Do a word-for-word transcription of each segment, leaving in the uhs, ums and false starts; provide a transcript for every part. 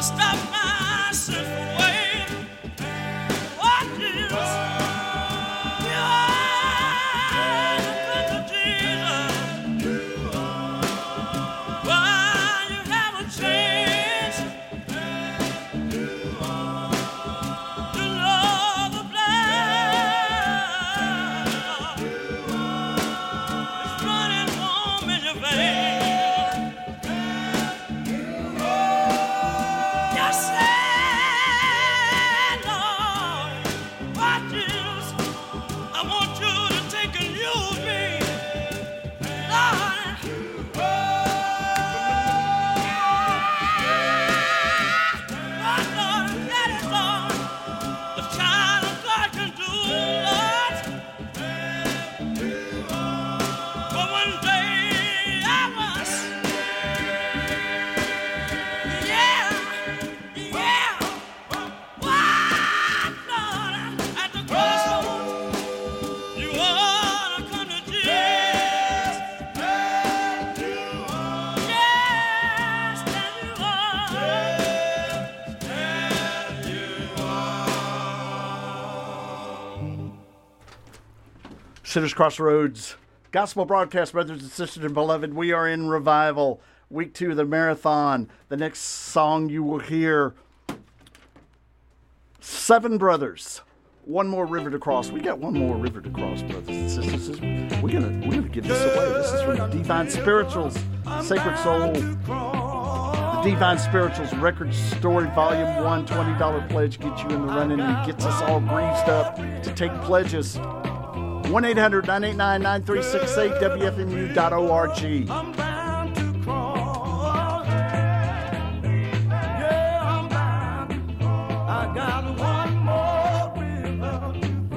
stop my sinful way. Oh, Jesus, you are the Jesus. Why you haven't changed to know the blood is running warm in your veins. Sinners Crossroads Gospel Broadcast, brothers and sisters and beloved. We are in revival, week two of the marathon. The next song you will hear, Seven Brothers, One More River to Cross. We got one more river to cross, brothers and sisters. We're gonna we're gonna give this away. This is from the Divine Spirituals, Sacred Soul. The Divine Spirituals Record Story Volume One. Twenty dollar pledge gets you in the running and gets us all greased up to take pledges. one eight hundred nine eight nine nine three six eight W F M U dot org. I'm bound to cross. Yeah, I'm bound to cross. I got one more river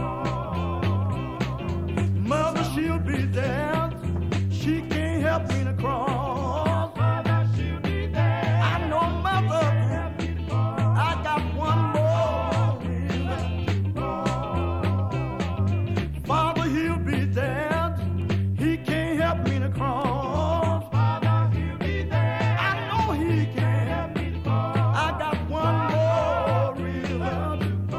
to cross. Mother, she'll be there. She can't help me to cross. Mother, she'll be there. I know mother. I got one more river to cross. Father, he'll be there. He can't help me to cross. Father, he'll be there. I know he can help me to cross. I got one more river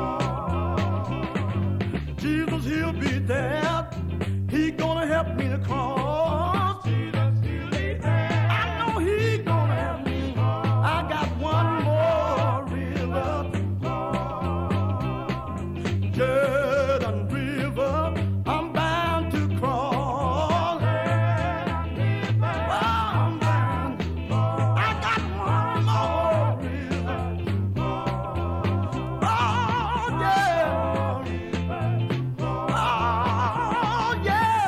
to cross. Jesus, he'll be there. He gonna help me to cross. Jesus, he'll be there. I know he gonna help me to cross. I got one more river to cross. Jordan River, I'm bound to cross. I'm bound to cross. I got one more river to cross. Oh, yeah. Oh, yeah.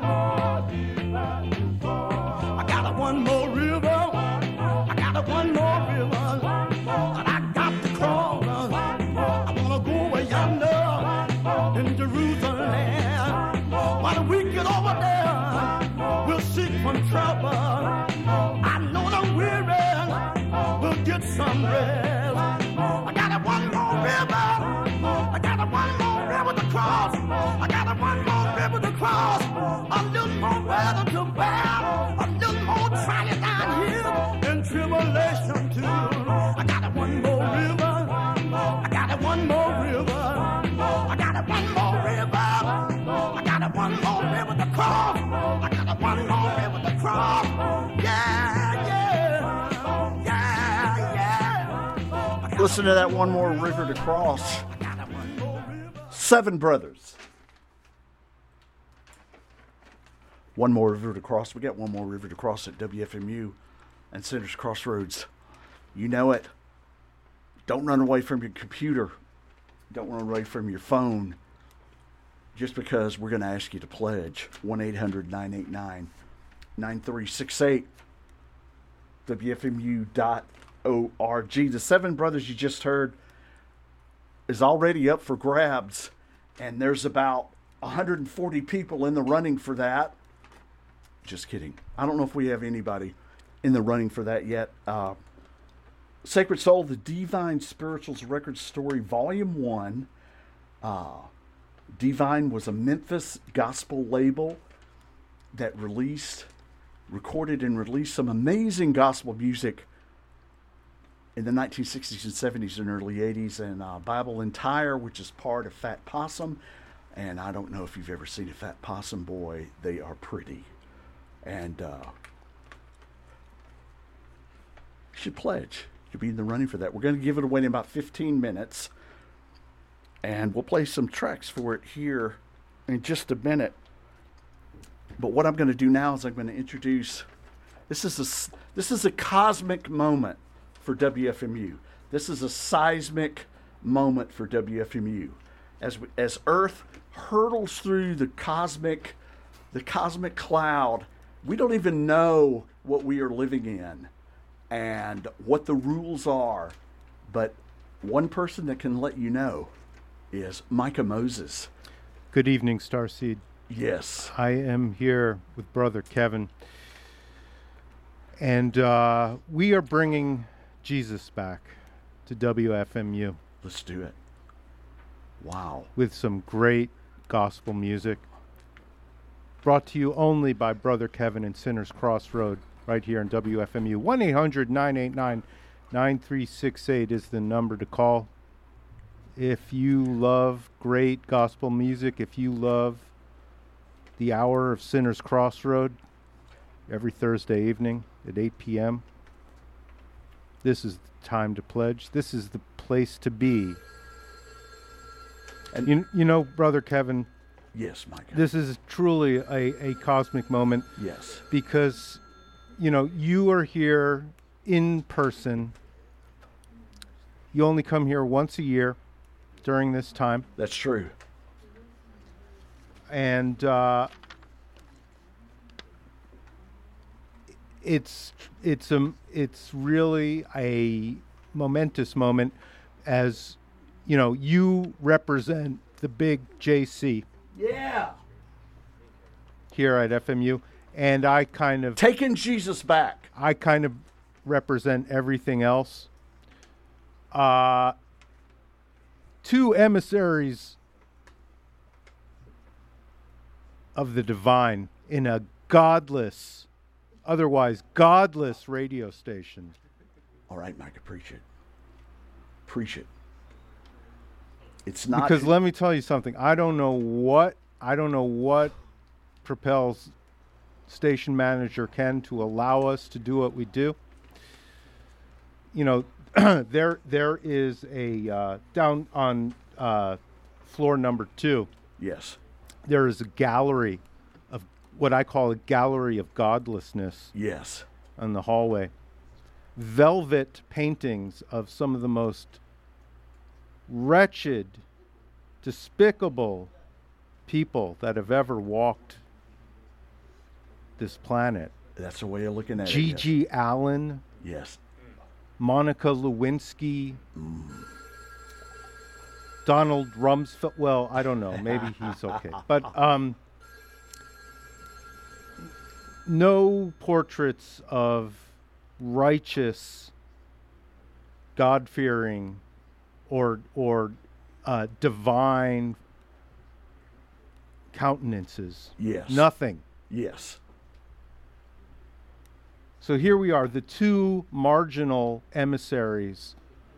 I got a one more river. I got a one more river. But I got to cross. I wanna go way yonder in Jerusalem. While the wicked over there will seek from trouble, I know the weary will get some rest. I got a one more river. I got a one more river to cross. I got a one more river to cross. A little more weather to bear. A little more trial down here in tribulation too. I got a one more river. I got a one more river. I got a one more river. I got a one more river to cross. I got a one more river to cross. Yeah, yeah, yeah, yeah. Listen to that One More River to Cross. I got a one more river. Seven Brothers. One more river to cross. We got one more river to cross at W F M U and Sinners Crossroads. You know it. Don't run away from your computer. Don't run away from your phone. Just because we're going to ask you to pledge. one eight hundred nine eight nine nine three six eight W F M U dot org. The Seven Brothers you just heard is already up for grabs. And there's about one hundred forty people in the running for that. Just kidding. I don't know if we have anybody in the running for that yet. Uh, Sacred Soul, the Divine Spirituals Record Story, Volume one. Uh, Divine was a Memphis gospel label that released, recorded and released some amazing gospel music in the nineteen sixties and seventies and early eighties, and uh, Bible and Tire, which is part of Fat Possum. And I don't know if you've ever seen a Fat Possum, boy. They are pretty. And uh, you should pledge. You'll be in the running for that. We're going to give it away in about fifteen minutes. And we'll play some tracks for it here in just a minute. But what I'm going to do now is I'm going to introduce, this is a, this is a cosmic moment for W F M U. This is a seismic moment for W F M U. As we, as Earth hurtles through the cosmic, the cosmic cloud, we don't even know what we are living in and what the rules are. But one person that can let you know is Micah Moses. Good evening, Starseed. Yes. I am here with Brother Kevin, and uh, we are bringing Jesus back to W F M U. Let's do it. Wow. With some great gospel music, brought to you only by Brother Kevin and Sinners Crossroad, right here in W F M U. one eight hundred nine eight nine nine three six eight is the number to call. If you love great gospel music, if you love the hour of Sinners Crossroad every Thursday evening at eight p.m., this is the time to pledge. This is the place to be. And you, you know, Brother Kevin, yes, Micah. This is truly a, a cosmic moment. Yes. Because, you know, you are here in person. You only come here once a year during this time. That's true. And uh, it's it's a it's really a momentous moment, as you know, you represent the big J C. Yeah. Here at F M U, and I kind of taking Jesus back. I kind of represent everything else. Uh, two emissaries of the divine in a godless, otherwise godless radio station. All right, Mike, preach it. Preach it. It's not because let me tell you something. I don't know what I don't know what propels station manager Ken to allow us to do what we do. You know, there there is a uh, down on uh, floor number two. Yes. There is a gallery of what I call a gallery of godlessness. Yes. On the hallway. Velvet paintings of some of the most wretched, despicable people that have ever walked this planet. That's a way of looking at G. it. G. G. Allen. Yes. Monica Lewinsky. Mm. Donald Rumsfeld. Well, I don't know. Maybe he's okay. But um, no portraits of righteous, God-fearing, or or uh, divine countenances. Yes. Nothing. Yes. So here we are, the two marginal emissaries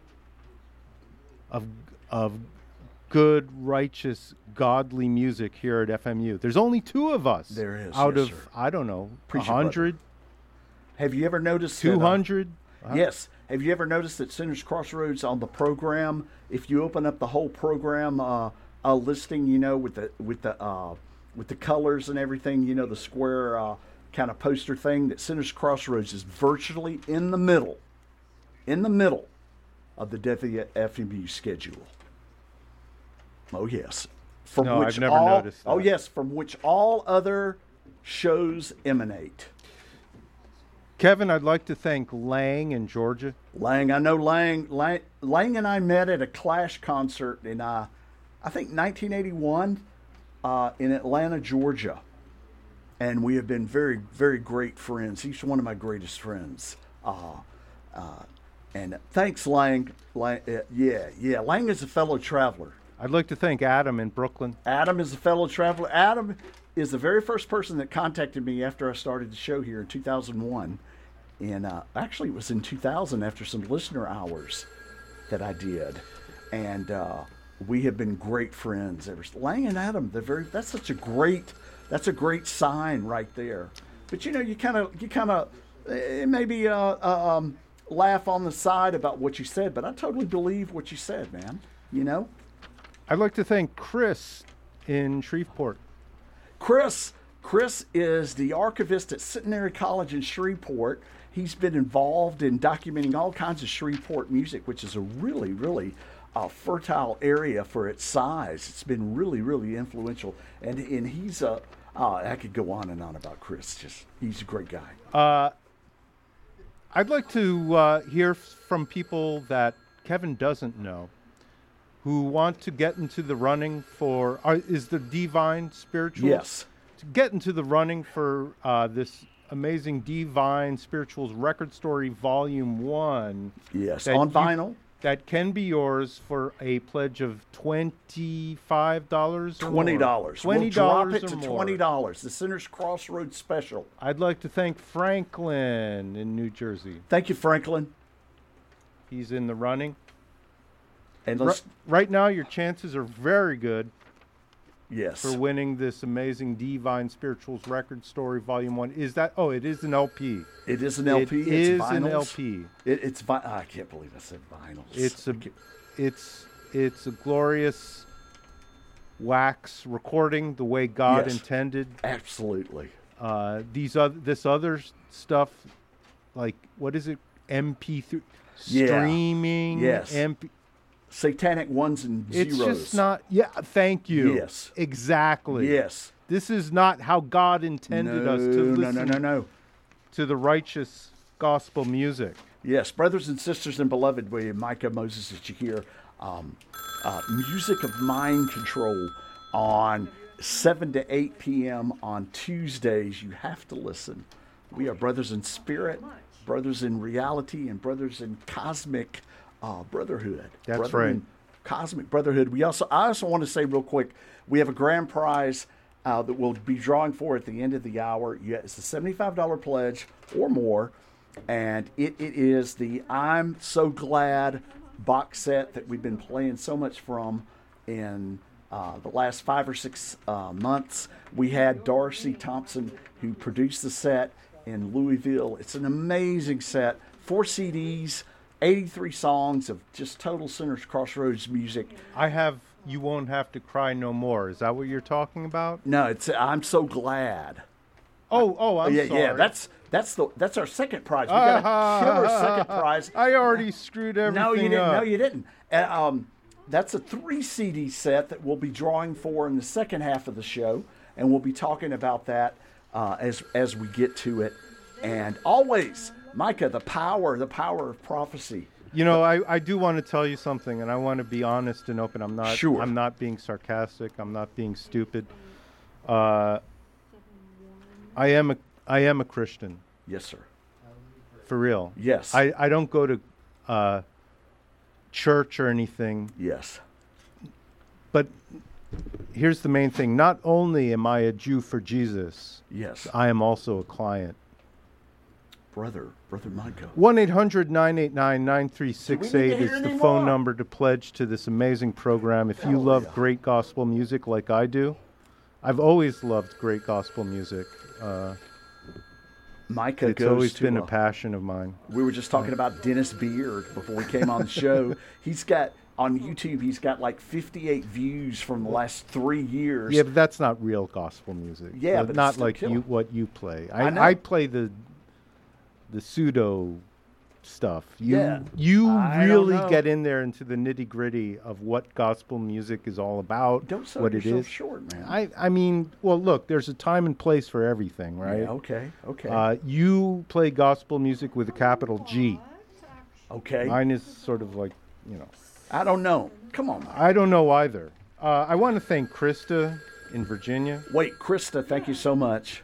of of good, righteous, godly music here at F M U. There's only two of us. There is. Out yes, of, sir. I don't know, Preach one hundred? Have you ever noticed two hundred? That, uh, yes. Have you ever noticed that Sinners Crossroads on the program, if you open up the whole program uh, uh, listing, you know, with the with the uh, with the colors and everything, you know, the square uh, kind of poster thing, that Sinners Crossroads is virtually in the middle, in the middle of the W F M U schedule. Oh yes, from no, which I've never all, noticed that. Oh yes, from which all other shows emanate. Kevin, I'd like to thank Lang in Georgia. Lang, I know Lang. Lang, Lang and I met at a Clash concert in, uh, I think, nineteen eighty-one uh, in Atlanta, Georgia. And we have been very, very great friends. He's one of my greatest friends. Uh, uh, and thanks, Lang. Lang uh, yeah, yeah. Lang is a fellow traveler. I'd like to thank Adam in Brooklyn. Adam is a fellow traveler. Adam is the very first person that contacted me after I started the show here in two thousand one. in uh, actually it was in two thousand after some listener hours that I did, and uh, we have been great friends ever. Lang and Adam, they're very. That's such a great. That's a great sign right there. But you know, you kind of, you kind of, maybe uh, uh, um, laugh on the side about what you said, but I totally believe what you said, man. You know. I'd like to thank Chris in Shreveport. Chris, Chris is the archivist at Centenary College in Shreveport. He's been involved in documenting all kinds of Shreveport music, which is a really, really uh, fertile area for its size. It's been really, really influential, and and he's a. Uh, I could go on and on about Chris. Just he's a great guy. Uh, I'd like to uh, hear f- from people that Kevin doesn't know, who want to get into the running for. Are, is the Divine Spirituals? Yes. To get into the running for uh, this amazing Divine Spirituals Record Story Volume One. Yes, that on you- vinyl. That can be yours for a pledge of twenty-five dollars or Twenty more. dollars. Twenty We'll drop dollars it or to more. twenty dollars. The Center's Crossroads special. I'd like to thank Franklin in New Jersey. Thank you, Franklin. He's in the running. And Ri- let's right now, your chances are very good yes. for winning this amazing Divine Spirituals Record Story Volume One. Is that? Oh, it is an L P. It is an L P. It it's is vinyls. an L P. It, it's vi- I can't believe I said vinyls. It's a, I can't- it's it's a glorious wax recording the way God Yes. intended. absolutely. Uh, these other this other s- stuff, like what is it? M P three Yeah. streaming. Yes. M P. Satanic ones and It's zeros. just not. Yeah. Thank you. Yes. Exactly. Yes. This is not how God intended no, us to no, listen no, no, no. to the righteous gospel music. Yes, brothers and sisters and beloved, we Micah Moses that you hear, um, uh, music of mind control on seven to eight p.m. on Tuesdays. You have to listen. We are brothers in spirit, brothers in reality, and brothers in cosmic uh, brotherhood. That's Brother right. in Cosmic brotherhood. We also, I also want to say real quick, we have a grand prize uh, that we'll be drawing for at the end of the hour. Yeah, it's a seventy-five dollars pledge or more, and it, it is the I'm So Glad box set that we've been playing so much from in uh, the last five or six uh, months. We had Darcy Thompson, who produced the set in Louisville. It's an amazing set, four C Ds, eighty-three songs of just total Center's Crossroads music. I have You Won't Have to Cry No More. Is that what you're talking about? No, it's I'm So Glad. Oh, oh, I'm yeah, sorry. yeah, that's that's the that's our second prize. We got a killer second prize. I already screwed everything No, you didn't. up. No, you didn't. Uh, um, that's a three C D set that we'll be drawing for in the second half of the show, and we'll be talking about that uh, as as we get to it. And always, Micah, the power, the power of prophecy. You know, I, I do want to tell you something, and I want to be honest and open. I'm not. Sure. I'm not being sarcastic. I'm not being stupid. Uh, I am a I am a Christian, Yes, sir. for real. Yes. I, I don't go to uh, church or anything, Yes. but here's the main thing. Not only am I a Jew for Jesus, Yes. I am also a client. Brother, brother Micah. one eight hundred nine eight nine nine three six eight Do we need to is hear the any phone more? number to pledge to this amazing program. If you Hell love yeah. great gospel music like I do, I've always loved great gospel music. Uh, Micah it's goes always to been a uh, passion of mine. We were just talking about Dennis Beard before we came on the show. He's got on YouTube. He's got like fifty-eight views from the last three years. Yeah, but that's not real gospel music. Yeah, Uh, but it's not still like killer. you what you play. I I, know. I play the the pseudo stuff. You Yeah, you I don't really know. get in there into the nitty gritty of what gospel music is all about. Don't sell what it yourself is. short, man. I, I mean, well, look, there's a time and place for everything, right? Yeah, okay, okay, Uh, you play gospel music with a capital G. okay. Mine is sort of like, you know, I don't know. Come on, Mike. I don't know either. Uh, I want to thank Krista in Virginia, Wait, Krista, thank you so much.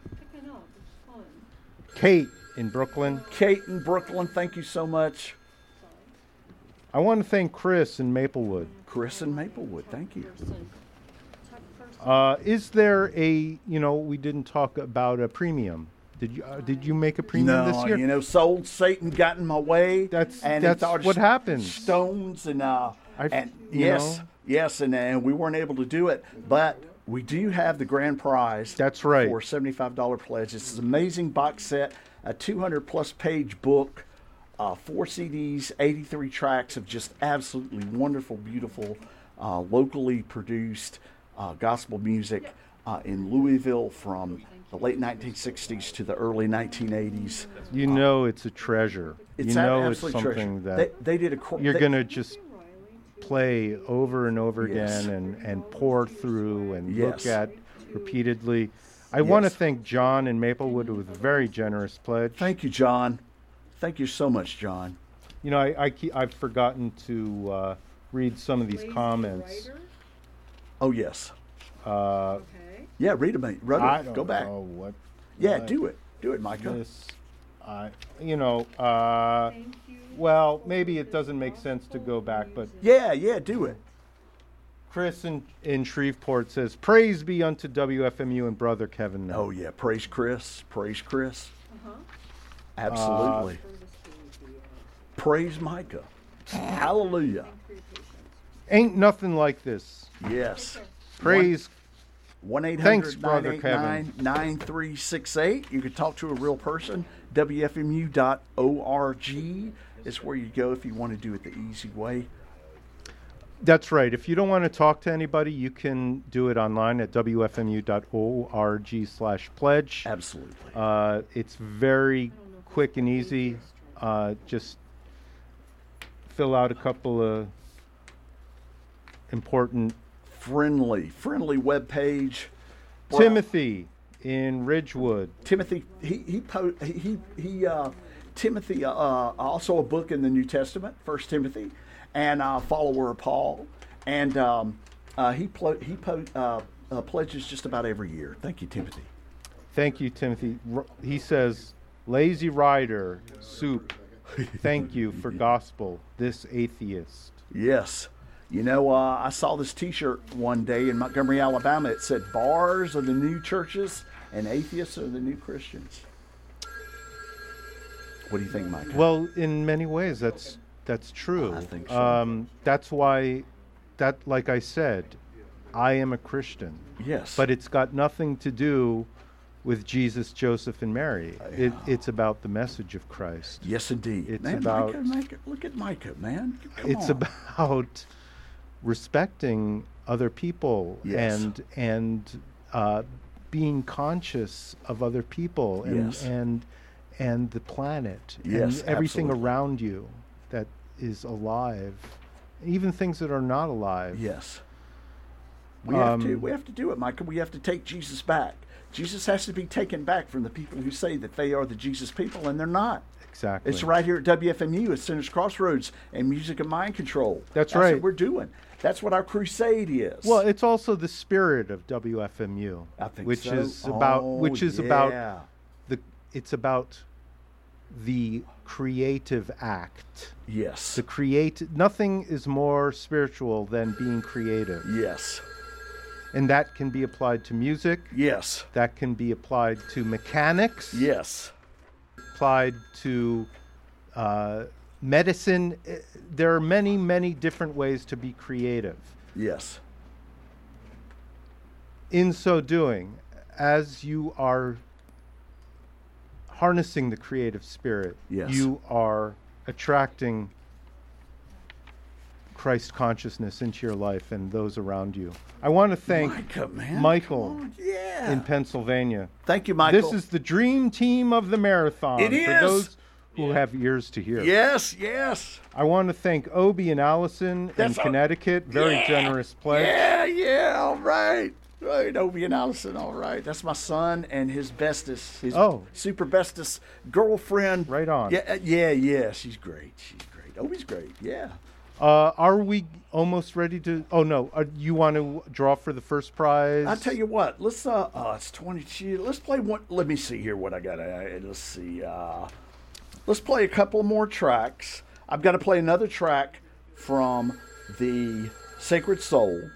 Kate in Brooklyn. Kate in Brooklyn, thank you so much. I want to thank Chris in Maplewood. Chris in Maplewood, thank you. Uh, is there a, you know, we didn't talk about a premium. Did you uh, did you make a premium No, this year? you know, sold Satan got in my way. That's- and he that's thought what s- happens. Stones and uh, I- and you yes, know. yes, and and we weren't able to do it, but we do have the grand prize. That's right. For a seventy-five dollar pledge. It's an amazing box set, a two hundred plus page book, uh, four C Ds, eighty-three tracks of just absolutely wonderful, beautiful, uh, locally produced uh, gospel music uh, in Louisville from the late nineteen sixties to the early nineteen eighties. You know it's a treasure. It's you a- know it's absolute something treasure. that they, they did a cor- you're they- going to just play over and over Yes. again and, and pour through and Yes. look at repeatedly. I want to Yes. thank John in Maplewood with a very generous pledge. Thank you, John. Thank you so much, John. You know, I, I keep, I've forgotten to uh, read some of these Lazy comments. writer? Oh yes, Uh, Okay. yeah. Read them, mate. Run I it. don't Go back. know what. Yeah, what do it. Do it, Micah. This, I, you know, uh, Thank you. well, maybe it doesn't make sense to go back, but Yeah, yeah. Do it. Chris in, in Shreveport says, "Praise be unto W F M U and brother Kevin." Oh yeah. Praise Chris. Praise Chris. Uh-huh. Absolutely. Praise Micah. Hallelujah. Ain't nothing like this. Yes. Praise. one eight Thanks, hundred Brother nine eight nine nine three six eight. You can talk to a real person. W F M U dot org is where you go if you want to do it the easy way. That's right. If you don't want to talk to anybody, you can do it online at W F M U dot org slash pledge. Absolutely. Uh, it's very quick and easy. Uh, just fill out a couple of important. friendly, friendly web page. Well, Timothy in Ridgewood. Timothy, he he po- he he, he uh, Timothy, uh, uh, also a book in the New Testament, First Timothy, and a follower of Paul, and um, uh, he pl- he po- uh, uh, pledges just about every year. Thank you, Timothy. Thank you, Timothy. R- he says, "Lazy Rider, soup. Thank you for gospel, this atheist." Yes. You know, uh, I saw this T-shirt one day in Montgomery, Alabama. It said, "Bars are the new churches, and atheists are the new Christians." What do you think, Mike? Well, in many ways, that's that's true. I think so. Um, that's why, that like I said, I am a Christian, yes. but it's got nothing to do with Jesus, Joseph, and Mary. It, it's about the message of Christ. yes, indeed. it's man, about- Micah, Micah, look at Micah, man. Come It's on. about respecting other people Yes. and and uh, being conscious of other people and Yes. and and the planet Yes, and everything absolutely. around you that is alive, even things that are not alive. Yes. We have to. Um, We have to do it, Micah. We have to take Jesus back. Jesus has to be taken back from the people who say that they are the Jesus people, and they're not. Exactly. It's right here at W F M U at Sinners Crossroads and Music and Mind Control. That's That's right. what we're doing. That's what our crusade is. Well, it's also the spirit of W F M U, I think which so. is about Oh, which is about yeah. the it's about the creative act. Yes. The create nothing is more spiritual than being creative, Yes. and that can be applied to music. Yes. That can be applied to mechanics. Yes. Applied to uh, medicine. Eh, There are many, many different ways to be creative. Yes. In so doing, as you are harnessing the creative spirit, Yes. you are attracting Christ consciousness into your life and those around you. I want to thank Micah, man. Michael Come on. Yeah. in Pennsylvania. Thank you, Michael. This is the dream team of the marathon. It For is. those who have ears to hear. Yes, yes. I want to thank Obie and Allison That's in a- Connecticut. Very Yeah. generous pledge. Yeah, yeah, all right. Right, Obie and Allison, all right. That's my son and his bestest, his Oh. super bestest girlfriend. Right on. Yeah, uh, yeah, yeah. She's great. She's great. Obie's great. Yeah. Uh, are we almost ready to? Oh no! Uh, you want to draw for the first prize? I tell you what. Let's uh, uh it's twenty-two. Let's play one. Let me see here what I got. Uh, let's see. Uh, let's play a couple more tracks. I've got to play another track from the Sacred Soul.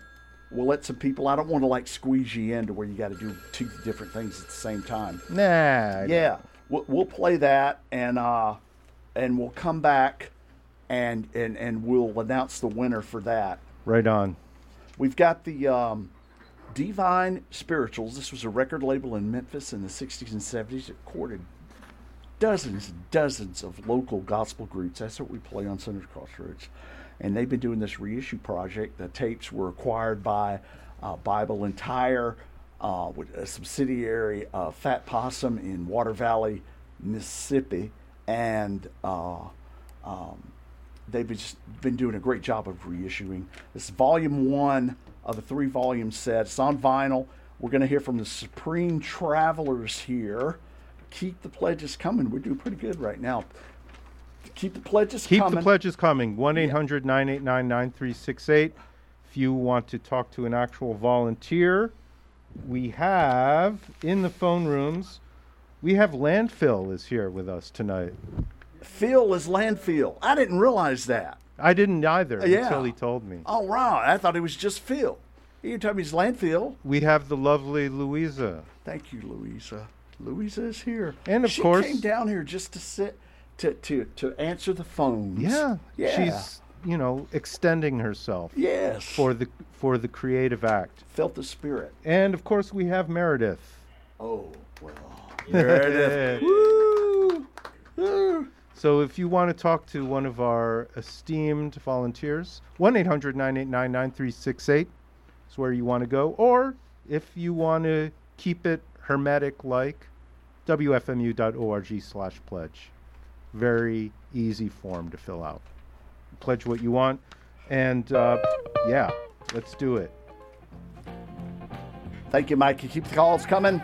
we'll let some people. I don't want to like squeeze you in to where you got to do two different things at the same time. Nah. Yeah, we'll, we'll play that, and uh, and we'll come back, and and and we'll announce the winner for that. Right on. We've got the um, Divine Spirituals. This was a record label in Memphis in the sixties and seventies. It recorded dozens and dozens of local gospel groups. That's what we play on Sinners Crossroads. And they've been doing this reissue project. The tapes were acquired by uh, Bible and Tire, uh, with a subsidiary of Fat Possum in Water Valley, Mississippi. And uh, um, they've just been doing a great job of reissuing. This is volume one of a three-volume set. It's on vinyl. We're going to hear from the Supreme Travelers here. Keep the pledges coming. We're doing pretty good right now. Keep the pledges Keep coming. the pledges coming. one eight hundred nine eight nine nine three six eight. If you want to talk to an actual volunteer, we have in the phone rooms, we have Landfill is here with us tonight. Phil is Landfill. I didn't realize that. I didn't either Yeah. until he told me. Oh, right. I thought it was just Phil. You told me it's Landfill. We have the lovely Louisa. Thank you, Louisa. Louisa is here. And of she course- came down here just to sit, to, to, to answer the phones. Yeah. Yeah. She's, you know, extending herself Yes. for the for the creative act. Felt the spirit. And of course we have Meredith. Oh, well. Meredith. Woo! Woo! So if you want to talk to one of our esteemed volunteers, one eight hundred nine eight nine nine three six eight is where you want to go. Or if you want to keep it hermetic like, W F M U dot org slash pledge. Very easy form to fill out. Pledge what you want. And uh, yeah, let's do it. Thank you, Mikey. Keep the calls coming.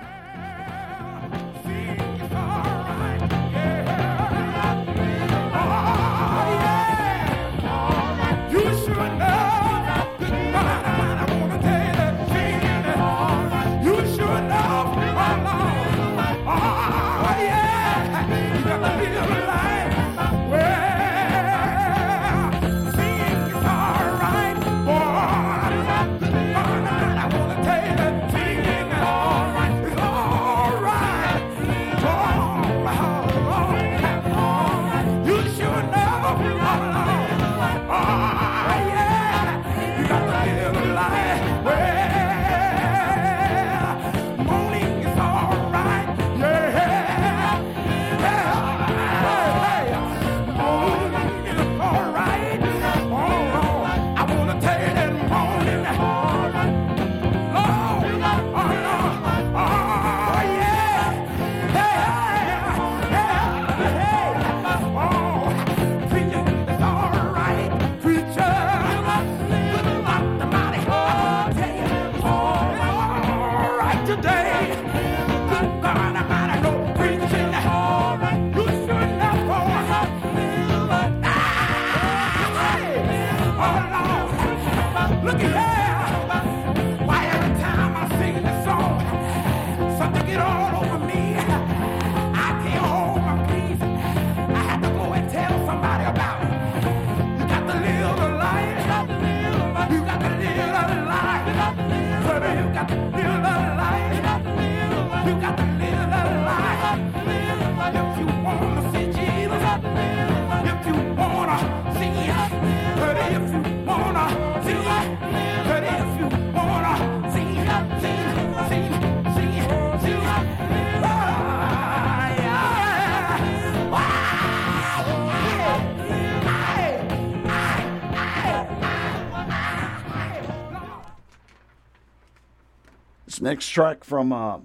Next track from uh,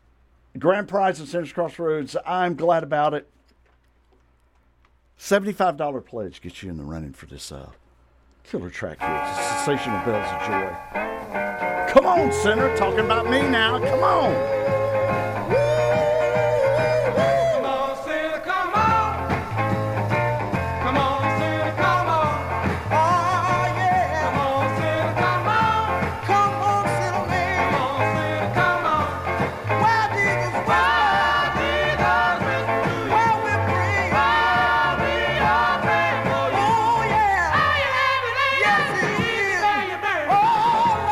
Grand Prize of Sinners Crossroads. I'm glad about it. seventy-five dollars pledge gets you in the running for this uh, killer track here. It's a Sensational Bells of Joy. Come on, Sinner. Talking about me now. Come on. Oh,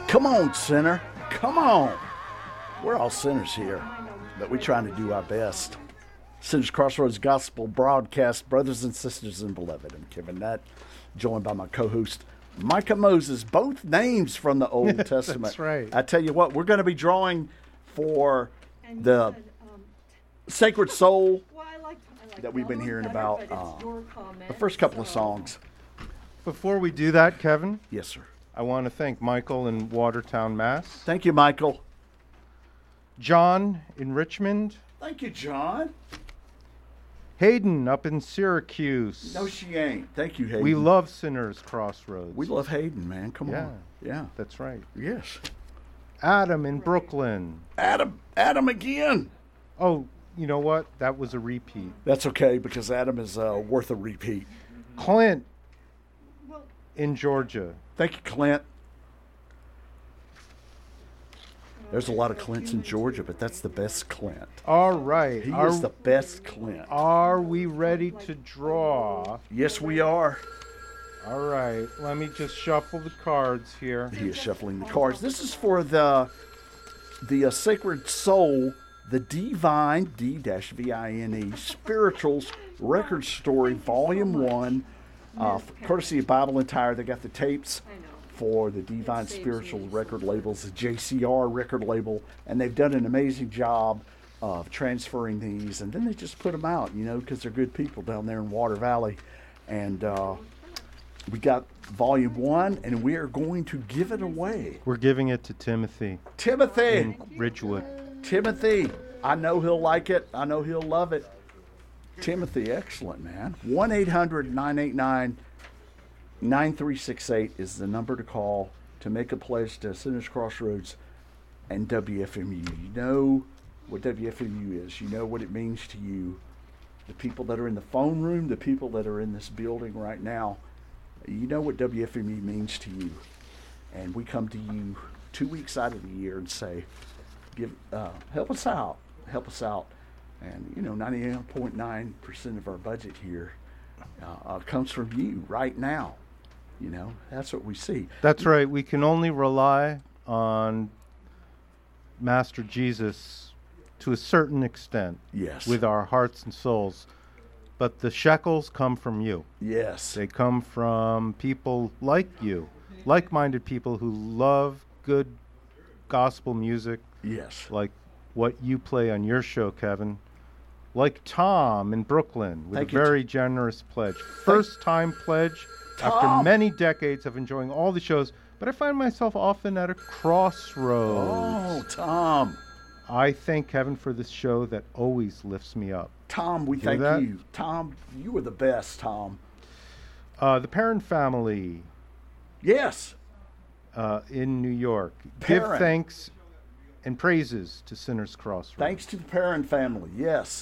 Come on, sinner. Come on. We're all sinners here, but we're trying to do our best. Sinners Crossroads Gospel Broadcast, brothers and sisters in beloved. I'm Kevin Nutt, joined by my co-host, Micah Moses, both names from the Old Testament. That's right. I tell you what, we're going to be drawing for the Sacred Soul that we've been hearing about uh, the first couple of songs. Before we do that, Kevin, Yes, sir. I want to thank Michael in Watertown, Mass. Thank you, Michael. John in Richmond. Thank you, John. Hayden up in Syracuse. No, she ain't. Thank you, Hayden. We love Sinners Crossroads. We love Hayden, man. Come Yeah. on. Yeah. That's right. Yes. Adam in Brooklyn. Adam. Adam again. Oh, you know what? That was a repeat. That's okay because Adam is uh, worth a repeat. Clint in Georgia. Thank you, Clint. There's a lot of Clints in Georgia, but that's the best Clint. All right. He are, is the best Clint. are we ready to draw? Yes, we are. All right. Let me just shuffle the cards here. He is shuffling the cards. This is for the the uh, Sacred Soul, the Divine, D V I N E, Spirituals Record Story, Volume one, uh, courtesy of Bible Entire. They got the tapes for the Divine Spiritual record labels, the J C R record label, and they've done an amazing job of transferring these, and then they just put them out, you know, because they're good people down there in Water Valley. And uh, we got volume one, and we are going to give it away. We're giving it to Timothy Timothy, in Ridgewood. Timothy, I know he'll like it. I know he'll love it. Timothy, excellent, man. one eight hundred nine eight nine nine three six eight is the number to call to make a pledge to Sinners Crossroads and W F M U. You know what W F M U is. You know what it means to you. The people that are in the phone room, the people that are in this building right now, you know what W F M U means to you. And we come to you two weeks out of the year and say, "Give, uh, help us out, help us out." And, you know, ninety-nine point nine percent of our budget here uh, uh, comes from you right now. You know, that's what we see. That's right. We can only rely on Master Jesus to a certain extent Yes. with our hearts and souls. But the shekels come from you. Yes. They come from people like you, like-minded people who love good gospel music, Yes. like what you play on your show, Kevin. Like Tom in Brooklyn with Thank a you, very generous pledge. First time pledge after Tom. many decades of enjoying all the shows, but I find myself often at a crossroads. Oh, Tom. I thank Kevin for this show that always lifts me up. Tom, we Hear thank that? you. Tom, you were the best, Tom. Uh, the Perrin family Yes. uh, in New York. Perrin. Give thanks and praises to Sinners Crossroads. Thanks to the Perrin family. Yes.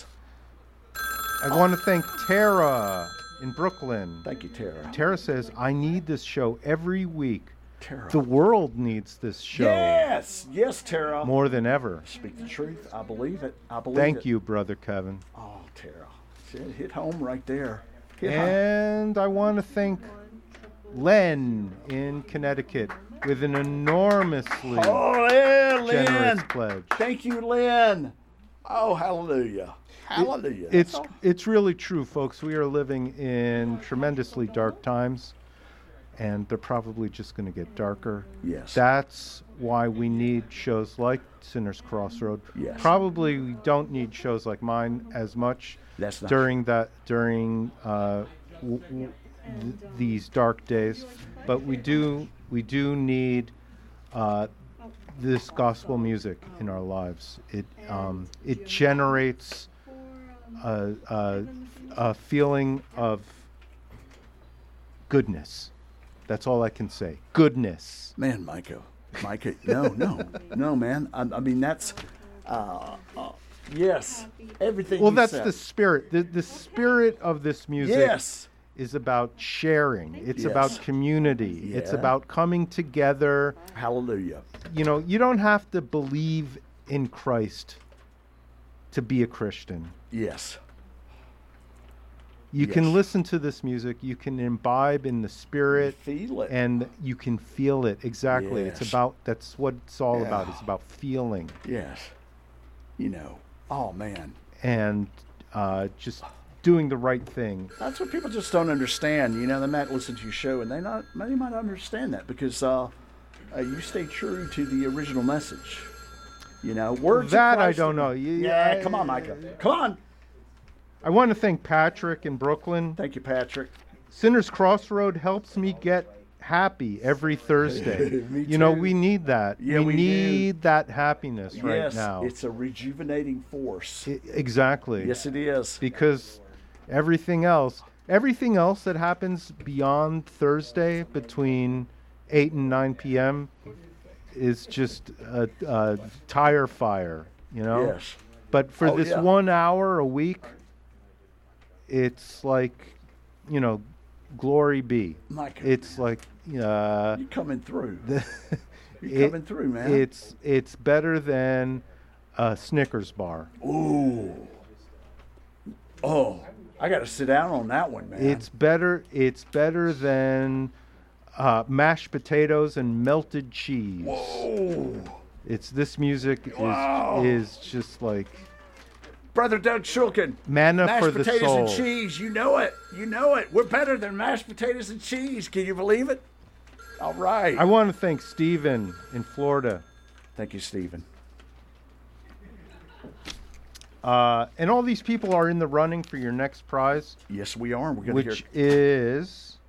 I want to thank Tara in Brooklyn. Thank you, Tara. Tara says, I need this show every week. Tara. The world needs this show Yes. Yes, Tara. more than ever. Speak the truth. I believe it. I believe Thank it. you, Brother Kevin. Oh, Tara. See, it hit home right there. Hit home. And I want to thank Len in Connecticut with an enormously Oh, yeah, generous Lynn. pledge. Thank you, Lynn. Oh, hallelujah. Hallelujah. It's That's all. it's really true, folks. We are living in tremendously dark times, and they're probably just going to get darker. Yes. That's why we need shows like Sinners Crossroad. Yes. Probably we don't need shows like mine as much That's not during that during uh, w- w- th- these dark days, but we do we do need uh, this gospel music in our lives. It um, it generates a, a, a feeling of goodness. That's all I can say. Goodness. Man, Micah. Micah, no, no, no, man. I, I mean, that's, uh, uh, yes, everything Well, you that's said. the spirit. The, the spirit of this music Yes. is about sharing. It's Yes. about community. It's Yeah. about coming together. Hallelujah. You know, you don't have to believe in Christ to be a Christian. Yes. You Yes. can listen to this music. You can imbibe in the spirit. Feel it. And you can feel it. Exactly. It's Yes. about, that's what it's all about. Yeah. It's about feeling. Yes. You know. Oh, man. And uh, just doing the right thing. That's what people just don't understand. You know, they might listen to your show and they not they might not understand that because uh, uh, you stay true to the original message. You know, words. of That I Christ- don't know. You- Yeah, I- come on, Micah. Come on. I want to thank Patrick in Brooklyn. Thank you, Patrick. Sinners Crossroad helps me get happy every Thursday. Me You know, too. we need that. Yeah, we, we do. need that happiness right yes, now. it's a rejuvenating force. I- exactly. Yes, it is. Because everything else, everything else that happens beyond Thursday between eight and nine p.m. is just a, a tire fire, you know? Yes. But for Oh, this yeah. one hour a week, it's like, you know, glory be. Micah, It's like, uh, you coming through. the You're it- coming through, man. It's it's better than a Snickers bar. Ooh. Oh, I got to sit down on that one, man. It's better. It's better than uh, mashed potatoes and melted cheese. Whoa. It's this music is Wow. is just like Brother Doug Shulkin. manna Mashed for the potatoes soul. and cheese. You know it. You know it. We're better than mashed potatoes and cheese. Can you believe it? All right. I want to thank Steven in Florida. Thank you, Stephen. Uh, and all these people are in the running for your next prize, Yes, we are. We're going to which hear is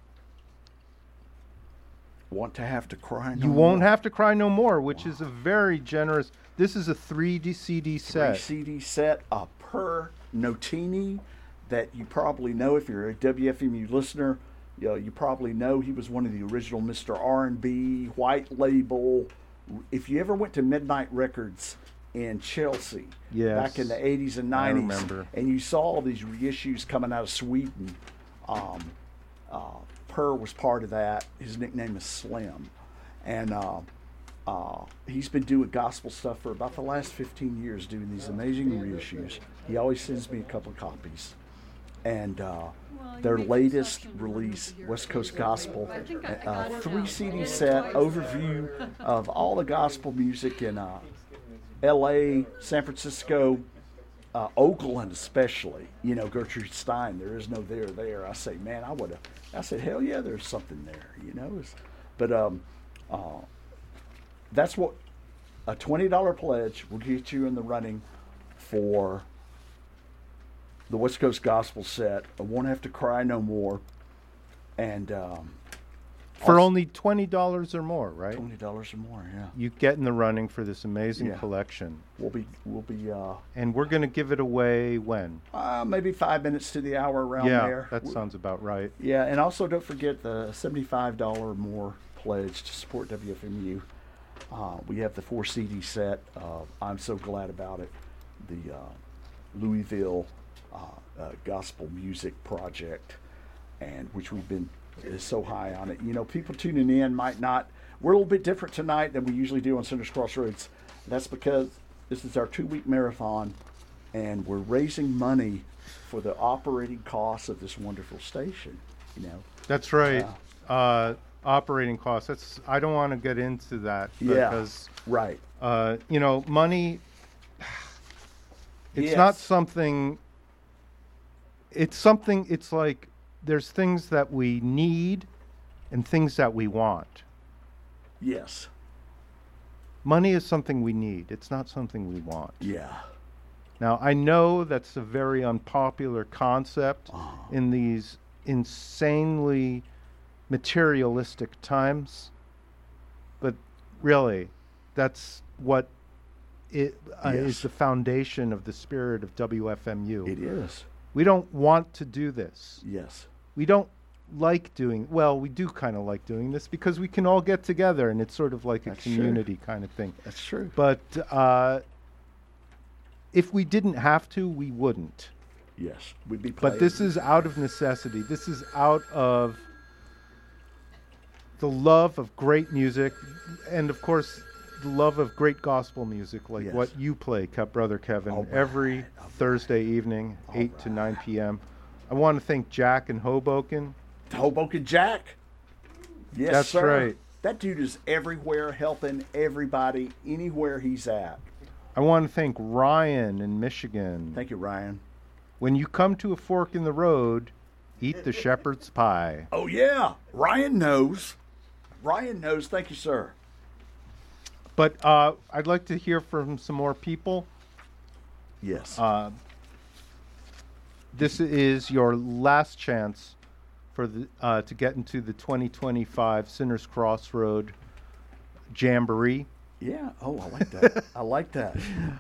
Want to Have to Cry No You Won't More. Have to Cry No More, which is a very generous. This is a three C D Three set. C D set, a per Notini that you probably know if you're a W F M U listener. You know, you probably know he was one of the original Mister R and B, white label. If you ever went to Midnight Records in Chelsea Yes. back in the eighties and I nineties, remember. and you saw all these reissues coming out of Sweden, um, uh, Per was part of that. His nickname is Slim. And uh, uh, he's been doing gospel stuff for about the last fifteen years, doing these amazing reissues. He always sends me a couple of copies. And uh, their latest release, West Coast Gospel, uh, three C D set overview of all the gospel music in uh, L A, San Francisco, uh, Oakland especially. You know, Gertrude Stein, there is no there there. I say, man, I would have. I said, hell yeah, there's something there. You know, it's, but um, uh, that's what a twenty dollar pledge will get you in the running for the West Coast Gospel set. I Won't Have to Cry No More, and um, For also- only twenty dollars or more, right? twenty dollars or more. Yeah, You get in the running for this amazing Yeah. collection. we'll be we'll be uh, And we're going to give it away when? uh, maybe five minutes to the hour around yeah, there. that We- sounds about right. Yeah, and also don't forget the seventy-five dollars or more pledge to support W F M U. Uh, we have the four C D set of I'm So Glad About It, the uh, Louisville uh, uh, Gospel Music Project, and which we've been is so high on it. You know, people tuning in might not, we're a little bit different tonight than we usually do on Sinners Crossroads. That's because this is our two-week marathon, and we're raising money for the operating costs of this wonderful station, you know. That's right. Uh, operating costs. That's. I don't want to get into that Yeah. because Right. uh, you know, money. It's not Yes. something. It's something. It's like there's things that we need, and things that we want. Yes. Money is something we need. It's not something we want. Yeah. Now, I know that's a very unpopular concept Oh. in these insanely materialistic times, but really, that's what it uh, Yes. is the foundation of the spirit of W F M U. It is. We don't want to do this. Yes. We don't like doing, well, we do kind of like doing this because we can all get together and it's sort of like a That's true. community kind of thing. That's true. But uh, if we didn't have to, we wouldn't. Yes. We'd be But this playing- is out of necessity. This is out of the love of great music, and of course, the love of great gospel music, like Yes. what you play, Cut Brother Kevin, All right, every all Thursday evening, All eight to nine p.m. I want to thank Jack in Hoboken. Hoboken Jack. Yes, That's sir. right. That dude is everywhere, helping everybody, anywhere he's at. I want to thank Ryan in Michigan. Thank you, Ryan. When you come to a fork in the road, eat the shepherd's pie. Oh, yeah. Ryan knows. Ryan knows. Thank you, sir. But uh, I'd like to hear from some more people. Yes. Uh, this is your last chance for the uh, to get into the twenty twenty-five Sinners Crossroad Jamboree. Yeah. Oh, I like that. I like that.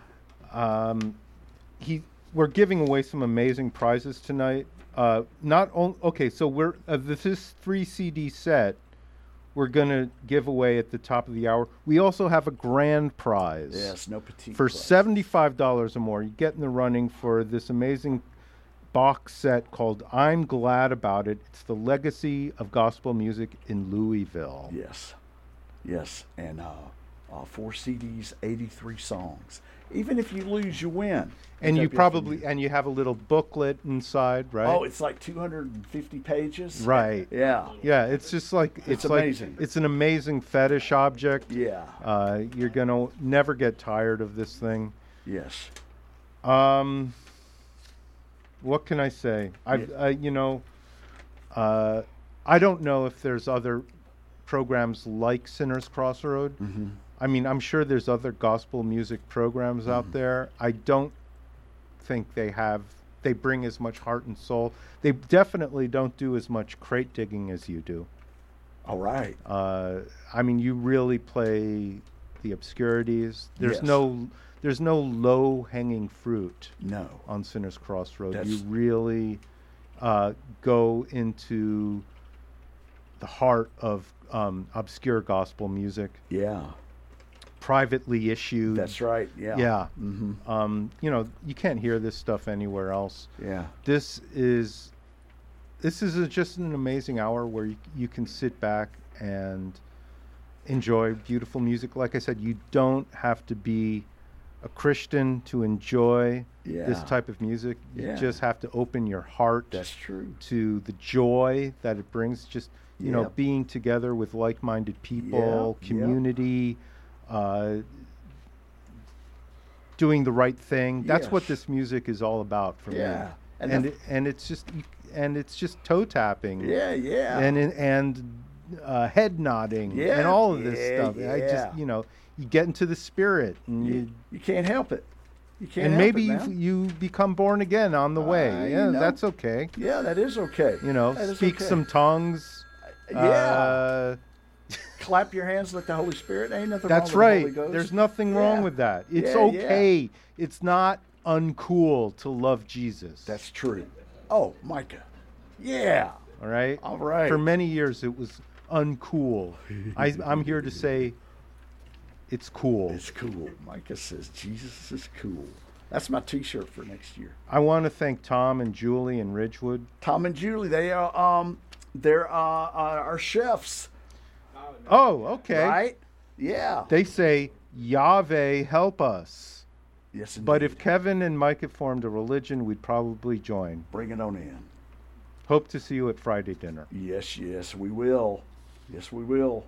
Um, he, we're giving away some amazing prizes tonight. Uh, not only okay, so we're uh, this is three C D set. We're gonna give away at the top of the hour. We also have a grand prize. Yes, no petite. For prize. seventy-five dollars or more, you get in the running for this amazing box set called I'm Glad About It. It's the legacy of gospel music in Louisville. Yes. Yes. And uh, uh, four C Ds, eighty-three songs. Even if you lose, you win. And you W F M U. probably and you have a little booklet inside, right? Oh, it's like two hundred fifty pages. Right. Yeah. Yeah, it's just like it's, It's like amazing. it's an amazing fetish object. Yeah. Uh, you're gonna never get tired of this thing. Yes. Um, what can I say? I, Yeah. I you know, uh, I don't know if there's other programs like Sinners Crossroad. Mm-hmm. I mean, I'm sure there's other gospel music programs Mm-hmm. out there. I don't think they have. They bring as much heart and soul. They definitely don't do as much crate digging as you do. All right. Uh, I mean, you really play the obscurities. There's Yes. no, there's no low-hanging fruit No. on Sinners Crossroad. That's- You really uh, go into the heart of um, obscure gospel music, Yeah. privately issued. That's right. Yeah. Yeah. Mm-hmm. Um, you know, you can't hear this stuff anywhere else. Yeah. This is this is a, just an amazing hour where you, you can sit back and enjoy beautiful music. Like I said, you don't have to be a Christian to enjoy this Yeah. type of music. You Yeah. just have to open your heart That's true. to the joy that it brings. Just you know, Yep. being together with like-minded people, Yep, yep. community. Uh, doing the right thing. That's what Yes. this music is all about for Yeah. me. And And the- it, and it's just and it's just toe tapping. Yeah. Yeah. And and uh, head nodding Yeah, and all of this yeah, stuff. I yeah. just you know you get into the spirit and you, you, you can't help it. You can't. and help maybe it, you man. you become born again on the way. Uh, you yeah, know. that's okay. Yeah, that is okay. You know, That is speak okay. some tongues. Yeah. Uh, Clap your hands, let the Holy Spirit. Ain't nothing That's wrong with right. the Holy Ghost. There's nothing wrong Yeah. with that. It's Yeah, yeah. okay. It's not uncool to love Jesus. That's true. Oh, Micah. Yeah. all right. All right. For many years, it was uncool. I, I'm here to say, it's cool. It's cool. Micah says Jesus is cool. That's my T-shirt for next year. I want to thank Tom and Julie in Ridgewood. Tom and Julie, they are um, they're uh, uh our chefs, Oh, okay. right? Yeah. They say Yahweh help us. Yes, indeed. But if Kevin and Mike had formed a religion, we'd probably join. bring it on in. Hope to see you at Friday dinner. Yes, yes, we will. Yes, we will.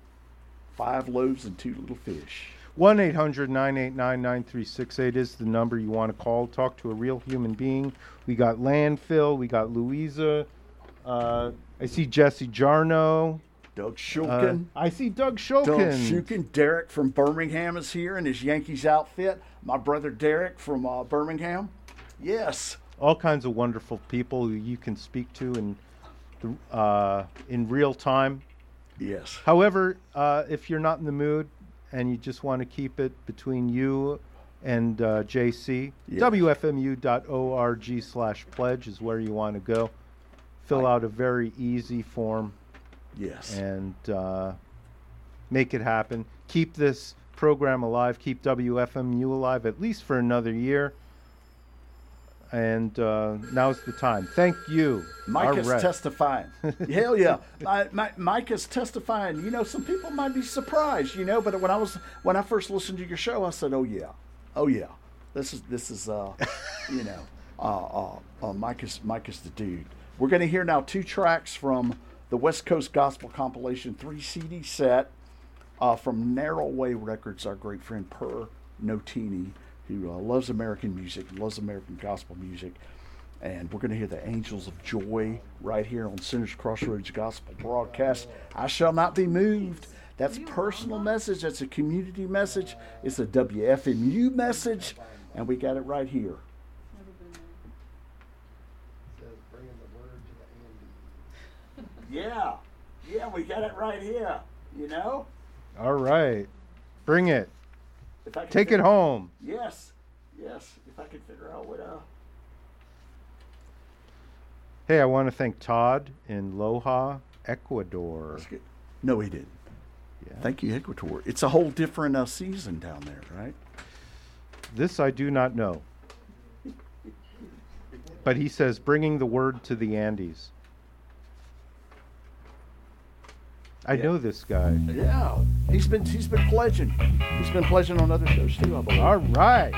Five loaves and two little fish. one eight hundred nine eight nine nine three six eight is the number you want to call. Talk to a real human being. We got Landfill. We got Louisa. Uh, I see Jesse Jarno. Doug Uh, Shulkin. I see Doug Doug Shulkin. Shulkin. Derek from Birmingham is here in his Yankees outfit. My brother Derek from uh, Birmingham. Yes. All kinds of wonderful people who you can speak to in the, uh, in real time. Yes. However, uh, if you're not in the mood and you just want to keep it between you and uh, J C, Yeah. W F M U dot org slash pledge is where you want to go. Fill Right. out a very easy form Yes. and uh, make it happen. Keep this program alive. Keep W F M U alive at least for another year. And uh, now's the time. Thank you. Mike our is rep. testifying. Hell yeah. My, my, Mike is testifying. You know, some people might be surprised, you know, but when I was when I first listened to your show, I said, "Oh yeah. Oh yeah. This is this is uh, you know, Uh, uh, uh, Mike is Mike is the dude. We're going to hear now two tracks from the West Coast Gospel Compilation three C D set uh, from Narrow Way Records. Our great friend Per Notini, who uh, loves American music, loves American gospel music, and we're going to hear the Angels of Joy right here on Sinners Crossroads Gospel Broadcast. I shall not be moved. That's a personal message. That's a community message. It's a W F M U message, and we got it right here. Yeah, yeah, we got it right here, you know? All right. Bring it. If I can Take figure, it home. Yes, yes, if I could figure out what, uh... Hey, I want to thank Todd in Loja, Ecuador. That's good. No, he didn't. Yeah. Thank you, Ecuador. It's a whole different uh, season down there, right? This I do not know. But he says, bringing the word to the Andes. I Yeah. know this guy. Yeah, he's been he's been pledging. He's been pledging on other shows too, I believe. All right.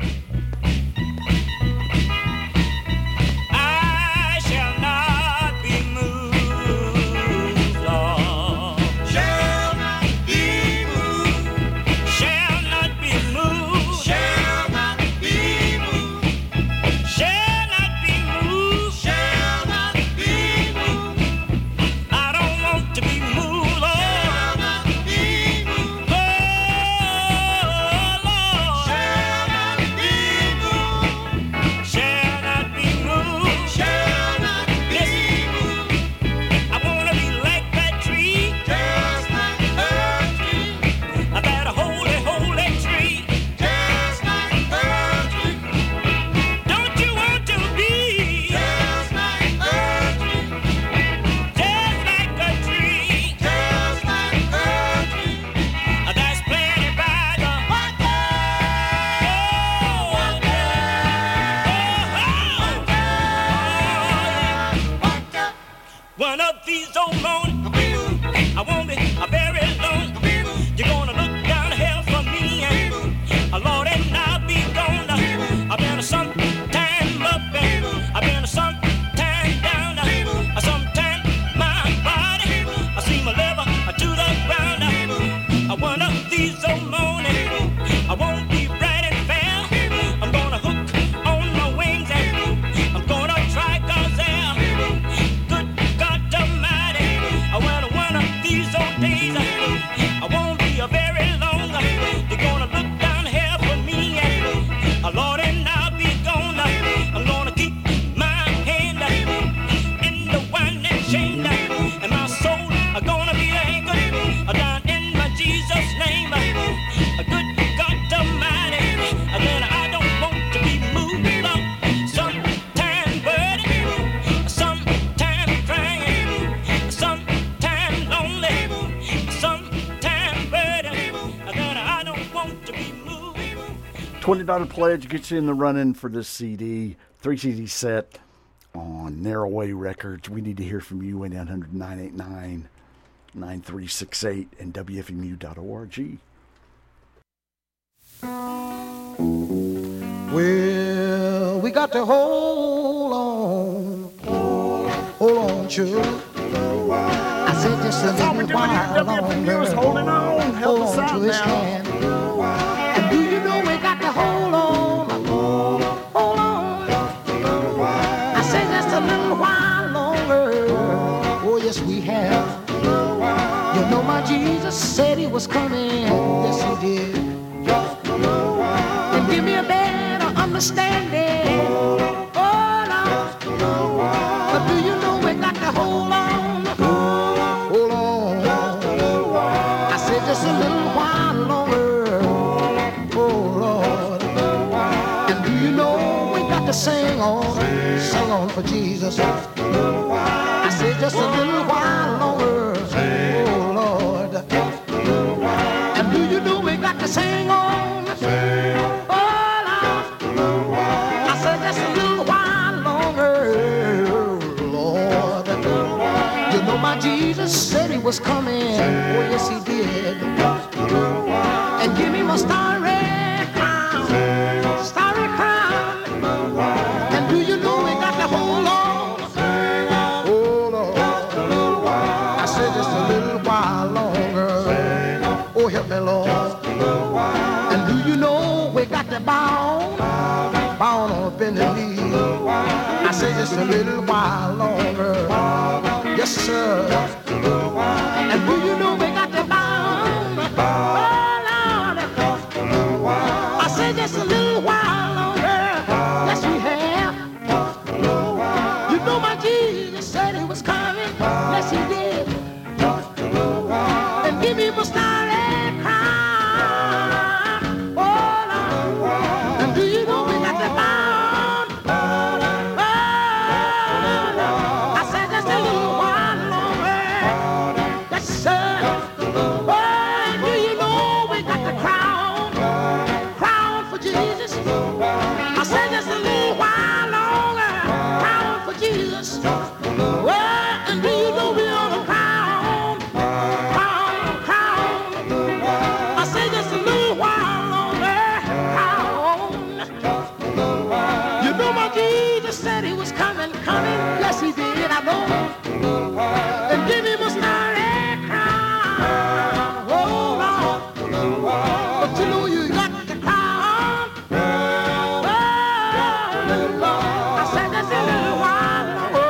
I shall not be moved, Lord. Shall not be moved. Shall not be moved. Shall not be moved. Shall not be moved. Shall not be moved. I don't want to be moved. One of these old mornings, I won't be very long. You're gonna look down hell for me, and Lord, and I'll be gone. I've been a sometime up and I've been a sometime down. I sometime my body, I see my level to the ground. One of these old mornings, I won't be bright and fair. I'm gonna hook on my wings and I'm gonna try 'cause they're good. When one of these old days, I won't be a very long. You're gonna look down here for me, and Lord, and I'll be gone. I'm gonna keep my hand in the winding chain, and my soul are gonna be anchored down in my Jesus' name. A good God Almighty, and then I don't want to be moved up. Sometime burning, sometime crying, some twenty dollars pledge gets you in the running for this C D, three C D set on Narrow Way Records. We need to hear from you, one eight hundred nine eight nine nine three six eight and W F M U dot org. Well, we got to hold on, hold on, children. I said just a That's all we're little doing here. while W F M U longer. is holding on. Help Hold us on out to his now. hand. And do you know we got to hold on, hold on. I said just a little while longer. Oh yes, we have. You know my Jesus said he was coming. Yes, he did. And give me a better understanding. Oh no. But do you know we got to hold on, hold on. I said just a little while longer. Oh Lord. And do you know we got to sing on, sing on for Jesus. I said just a little while longer. Oh Lord. And do you know we got to sing on? Oh Lord. I said just a little while longer. Lord. You know my Jesus said he was coming. Oh yes he did. And give me my starry crown, starry crown. And do just a little while longer. Yes, sir. And do you know we got the bound? Oh, Lord. I said just a little while longer. Yes, we have. You know my Jesus said he was coming. Yes, he did. And give him a starry crown. Oh, Lord. And do you know we got the bound? Oh, I said just a little while longer. Yes, sir. Oh, and do you know we got the crown? Crown for Jesus. I said just a little while longer. Crown for Jesus. Well, and do you know we on the crown? Crown, crown. I say just a little while longer. Crown. You know my Jesus said he was coming, coming. Yes, he did, I know. And give him a starry crown. Oh, Lord. But you know you got the crown. Oh, Lord. I said just a little while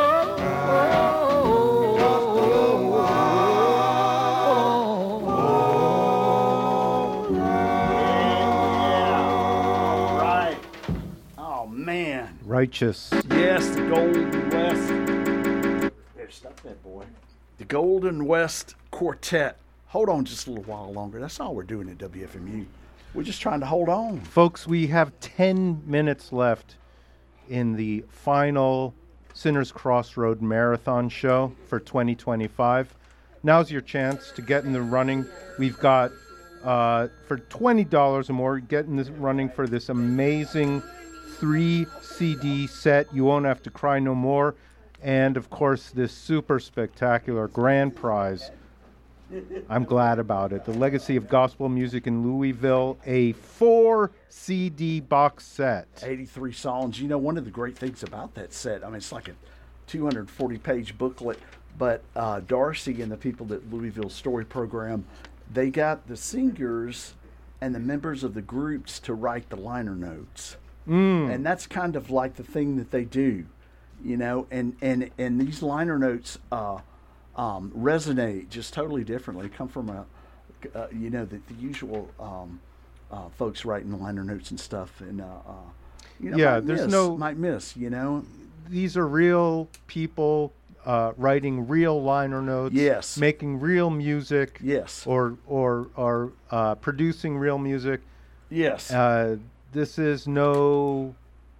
Right. Oh, man. Righteous. Yes, the Golden West. There, stop that, boy. The Golden West Quartet. Hold on just a little while longer. That's all we're doing at W F M U. We're just trying to hold on. Folks, we have ten minutes left in the final Sinners Crossroad Marathon show for twenty twenty-five. Now's your chance to get in the running. We've got, uh, for twenty dollars or more, get in this running for this amazing three C D set, You Won't Have to Cry No More, and, of course, this super spectacular grand prize. I'm glad about it. The Legacy of Gospel Music in Louisville, a four C D box set. eighty-three songs. You know, one of the great things about that set, I mean, it's like a two hundred forty page booklet, but uh, Darcy and the people at Louisville Story Program, they got the singers and the members of the groups to write the liner notes. Mm. And that's kind of like the thing that they do, you know, and, and, and these liner notes uh, um, resonate just totally differently, come from a, uh, you know, the, the usual um, uh, folks writing liner notes and stuff, and uh, uh, you know, Yeah, might there's miss, no- might miss, you know. These are real people uh, writing real liner notes. Yes. Making real music. Yes. Or or or uh, producing real music. Yes. Uh, this is no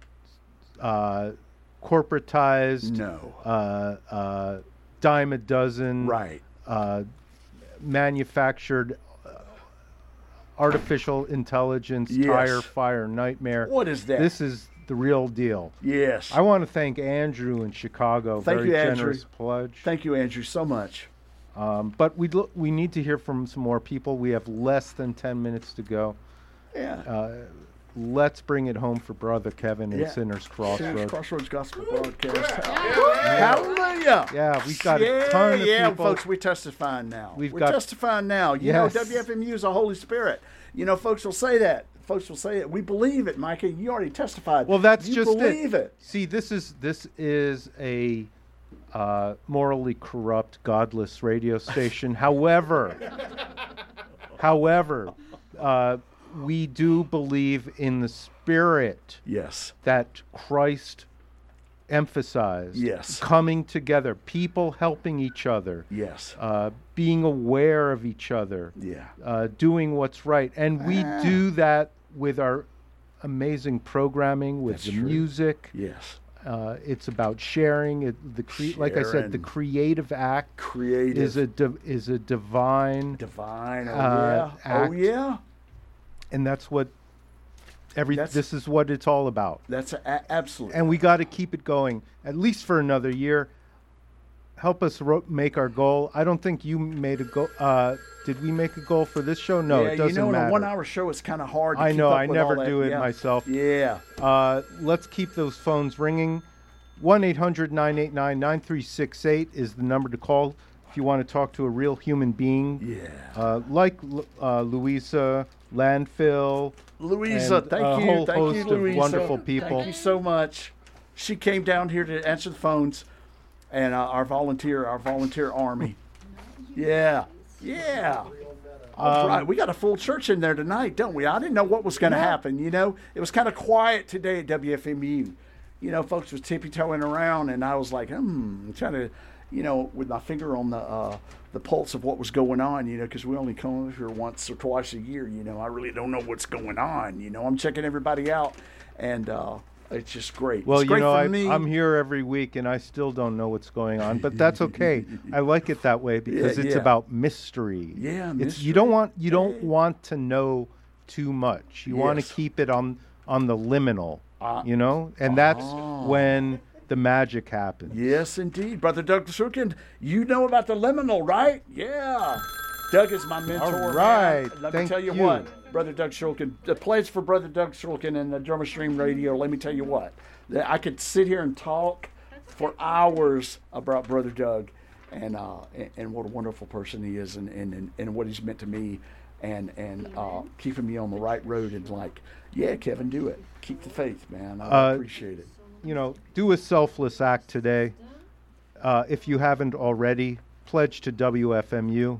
uh, corporatized. No. Uh, uh, dime a dozen. Right. Uh, manufactured uh, artificial intelligence Yes. tire fire nightmare. What is that? This is the real deal. Yes. I want to thank Andrew in Chicago. Thank Very you, Andrew. generous pledge. Thank you, Andrew, so much. Um, but we lo- we need to hear from some more people. We have less than ten minutes to go. Yeah. Uh, let's bring it home for Brother Kevin in Yeah. Sinners Sinners Crossroad. Crossroads Gospel Broadcast. Hallelujah. Yeah, we've got yeah, a ton of yeah, people. folks, we're testifying now. We've we're got- testifying now. You Yes. know, W F M U is a Holy Spirit. You know, folks will say that. Folks will say it. We believe it, Micah. You already testified. Well, that's you just believe it. See, this is this is a uh, morally corrupt, godless radio station. However, however, uh, we do believe in the spirit Yes. that Christ emphasized. Yes. Coming together, people helping each other. Yes. Uh, being aware of each other. Yeah. Uh, doing what's right. And we Ah. do that with our amazing programming, with That's the true. music. Yes. Uh, it's about sharing. It, the cre- like I said, the Sharing. creative act Creative. is a di- is a divine, divine. Oh, uh, yeah. Oh, act. yeah. and that's what every. That's- This is what it's all about. That's a, a- absolutely. And we got to keep it going at least for another year. Help us ro- make our goal. I don't think you made a goal. Uh, did we make a goal for this show? No, yeah, it doesn't you know, in matter. a one-hour show, it's kind of hard. To I keep know, up I with never all that. do it Yeah. myself. Yeah. Uh, let's keep those phones ringing. one eight hundred nine eight nine nine three six eight is the number to call if you want to talk to a real human being. Yeah. Uh, like uh, Louisa, Landfill. Louisa, and thank a you. whole Thank host you, of Louisa. wonderful people. Thank you so much. she came down here to answer the phones, and uh, our volunteer, our volunteer army. Yeah, yeah. All Um, right, we got a full church in there tonight, don't we? I didn't know what was going to happen. You know, it was kind of quiet today at W F M U. You know, folks was tippy-toeing around, and I was like, hmm, trying to, you know, with my finger on the uh, the pulse of what was going on, you know, because we only come over here once or twice a year, you know. I really don't know what's going on, you know. I'm checking everybody out, and uh, it's just great. Well, it's great you know, for I, me. I'm here every week, and I still don't know what's going on, but that's okay. I like it that way because Yeah, it's yeah. about mystery. Yeah, It's, mystery. you don't want you don't want to know too much. You want Yes. to keep it on on the liminal, Uh, you know, and that's oh. when the magic happens. Yes, indeed. Brother Doug Shulkin, you know about the liminal, right? Yeah. Doug is my mentor. All right. Man. Let Thank me tell you, you. what, Brother Doug Shulkin, the pledge for Brother Doug Shulkin and the Drummer Stream Radio, let me tell you what, that I could sit here and talk for hours about Brother Doug and uh, and, and what a wonderful person he is and, and, and, and what he's meant to me and, and uh, keeping me on the right road and like, yeah, Kevin, do it. Keep the faith, man. I Uh, appreciate it. You know, do a selfless act today. Uh, if you haven't already, pledge to W F M U.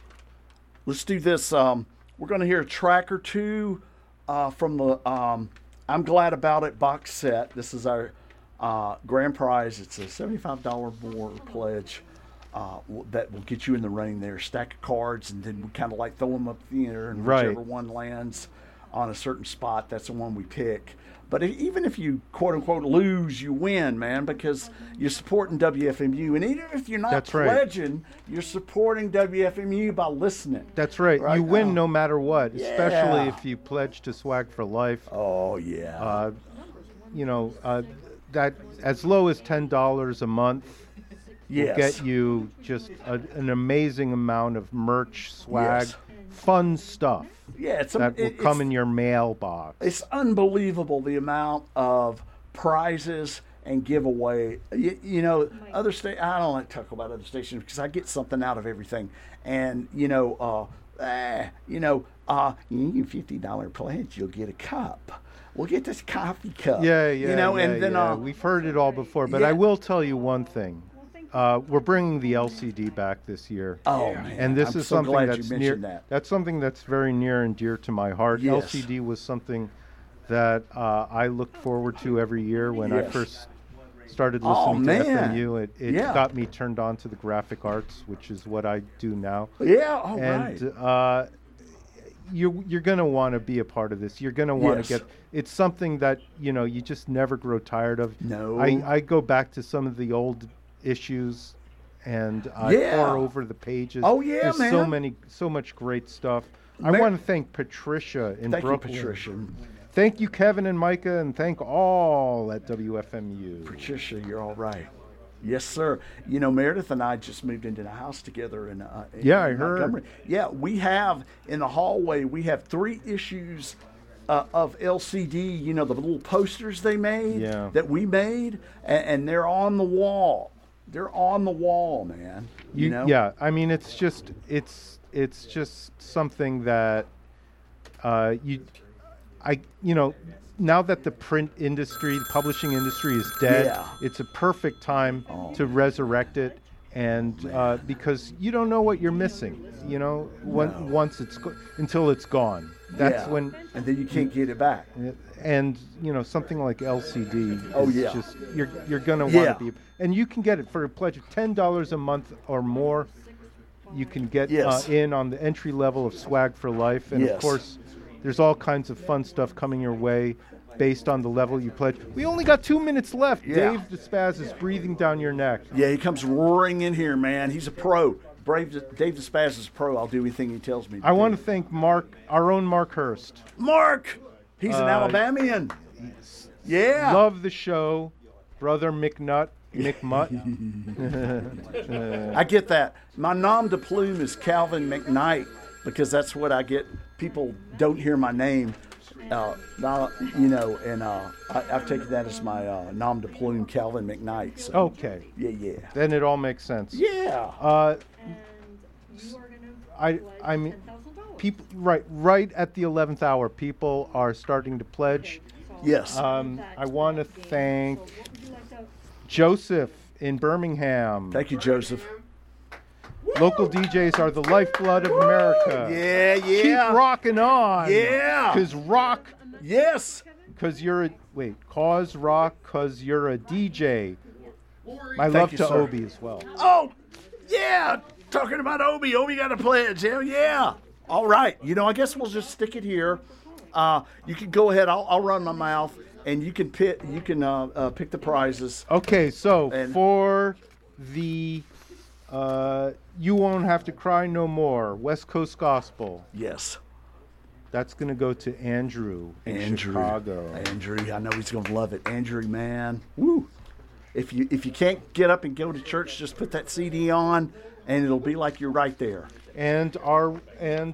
Let's do this. Um, we're going to hear a track or two uh, from the um, I'm Glad About It box set. This is our uh, grand prize. It's a seventy-five dollars more pledge uh, w- that will get you in the running there. Stack of cards, and then we kind of like throw them up in the air, and Right. whichever one lands on a certain spot, that's the one we pick. But e- even if you quote unquote lose, you win, man, because you're supporting W F M U. And even if you're not That's right. pledging, you're supporting W F M U by listening. That's right. Right you win now. no matter what, especially Yeah. if you pledge to Swag for Life. Oh, yeah. Uh, you know, uh, that as low as ten dollars a month yes. will get you just a, an amazing amount of merch, swag, Yes. fun stuff yeah, it's, a, that will it- come it's, in your mailbox. it's unbelievable the amount of prizes and giveaway. You, you know, other sta- I don't like to talk about other stations because I get something out of everything. And, you know, uh, eh, you know, uh, you get a fifty dollars pledge, you'll get a cup. We'll get this coffee cup. Yeah, yeah, You know, yeah, and then yeah. uh, We've heard it all before, but yeah. I will tell you one thing. Uh, we're bringing the L C D back this year. oh, man. And this I'm is so something glad that's you near. mentioned that. That's something that's very near and dear to my heart. Yes. L C D was something that uh, I looked forward to every year when I Yes. first started Oh, listening to man. F M U. It, it Yeah. got me turned on to the graphic arts, which is what I do now. Yeah, all and right. uh, you you're gonna want to be a part of this. You're gonna want to Yes. get. It's something that you know you just never grow tired of. No. I, I go back to some of the old issues, and I Yeah. pour over the pages. Oh, yeah, There's so man. many, so much great stuff. I Mar- want to thank Patricia in Thank Brooklyn. you, Patricia. Thank you, Kevin and Micah, and thank all at W F M U. Patricia, you're all right. Yes, sir. You know, Meredith and I just moved into the house together in, uh, in Yeah, I in heard. Montgomery. Yeah, we have in the hallway. We have three issues uh, of L C D. You know, the little posters they made Yeah. that we made, and, and they're on the wall. They're on the wall, man. You, You- know. Yeah, I mean, it's just it's it's just something that uh, you, I you know, now that the print industry, the publishing industry is dead, Yeah. it's a perfect time Oh. to resurrect it, and uh, because you don't know what you're missing, you know, when, No. once it's go- until it's gone. That's Yeah. when. And then you can't get it back. And you know something like L C D. Oh, is yeah. Just you're you're gonna want Yeah. to be, and you can get it for a pledge of ten dollars a month or more. You can get Yes. uh, in on the entry level of Swag for Life, and Yes. of course, there's all kinds of fun stuff coming your way, based on the level you pledge. We only got two minutes left. Yeah. Dave DeSpaz is breathing down your neck. Yeah, he comes roaring in here, man. He's a pro. Brave, Dave DeSpaz is a pro. I'll do anything he tells me. I want to thank Mark, our own Mark Hurst. Mark. He's an Uh, Alabamian. Yeah. Love the show, brother McNutt, McMutt. I get that. My nom de plume is Calvin McKnight because that's what I get. People don't hear my name, uh, not, you know, and uh, I, I've taken that as my uh, nom de plume, Calvin McKnight. So, Okay, yeah, yeah. then it all makes sense. Yeah. Uh, I I mean, people right right at the eleventh hour, people are starting to pledge. Yes. Um, I want to thank Joseph in Birmingham. Thank you, Joseph. Local D Js are the lifeblood of America. Yeah, yeah. Keep rocking on. Yeah. Because rock, Yes. because you're a, wait, cause rock, because you're a D J. My Thank love you, to sir. Obi as well. Oh, yeah. Talking about Obi. Obi got a pledge. Hell yeah. All right. You know, I guess we'll just stick it here. Uh, you can go ahead. I'll, I'll run my mouth, and you can pick. You can uh, uh, pick the prizes. Okay, so And- for the uh, You Won't Have to Cry No More, West Coast Gospel, Yes. that's going to go to Andrew in Andrew. Chicago. Andrew. I know he's gonna love it. Andrew, man. Woo. If you if you can't get up and go to church, just put that C D on, and it'll be like you're right there. And our and